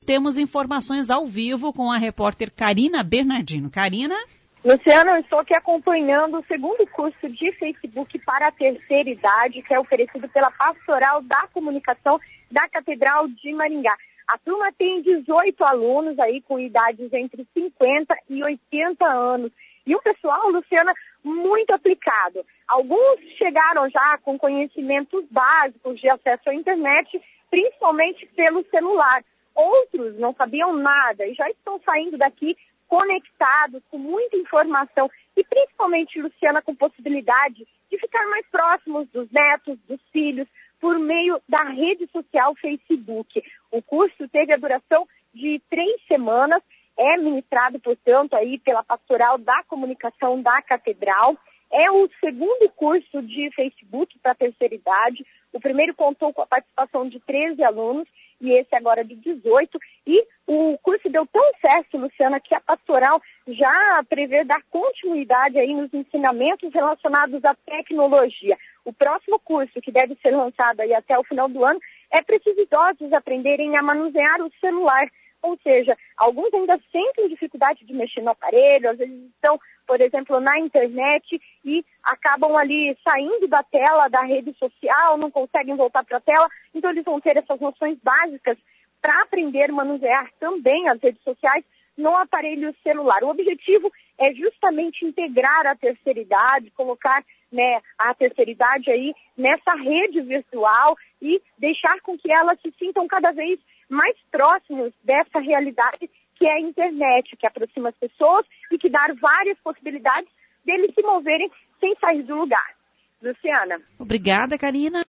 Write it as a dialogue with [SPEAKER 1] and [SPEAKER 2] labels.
[SPEAKER 1] Temos informações ao vivo com a repórter Karina Bernardino. Karina?
[SPEAKER 2] Luciana, eu estou aqui acompanhando o segundo curso de Facebook para a terceira idade, que é oferecido pela Pastoral da Comunicação da Catedral de Maringá. A turma tem 18 alunos aí com idades entre 50 e 80 anos. E um pessoal, Luciana, muito aplicado. Alguns chegaram já com conhecimentos básicos de acesso à internet, principalmente pelo celular. Outros não sabiam nada e já estão saindo daqui conectados, com muita informação e principalmente, Luciana, com possibilidade de ficar mais próximos dos netos, dos filhos, por meio da rede social Facebook. O curso teve a duração de 3 semanas, é ministrado, portanto, aí pela Pastoral da Comunicação da Catedral. É o segundo curso de Facebook para a terceira idade. O primeiro contou com a participação de 13 alunos e esse agora de 18. E o curso deu tão certo, Luciana, que a Pastoral já prevê dar continuidade aí nos ensinamentos relacionados à tecnologia. O próximo curso, que deve ser lançado aí até o final do ano, é para esses idosos aprenderem a manusear o celular. Ou seja, alguns ainda sentem dificuldade de mexer no aparelho, às vezes estão, por exemplo, na internet e acabam ali saindo da tela da rede social, não conseguem voltar para a tela, então eles vão ter essas noções básicas para aprender a manusear também as redes sociais no aparelho celular. O objetivo é justamente integrar a terceira idade, colocar, né, a terceira idade aí nessa rede virtual e deixar com que elas se sintam cada vez mais próximos dessa realidade que é a internet, que aproxima as pessoas e que dá várias possibilidades deles se moverem sem sair do lugar. Luciana.
[SPEAKER 1] Obrigada, Karina.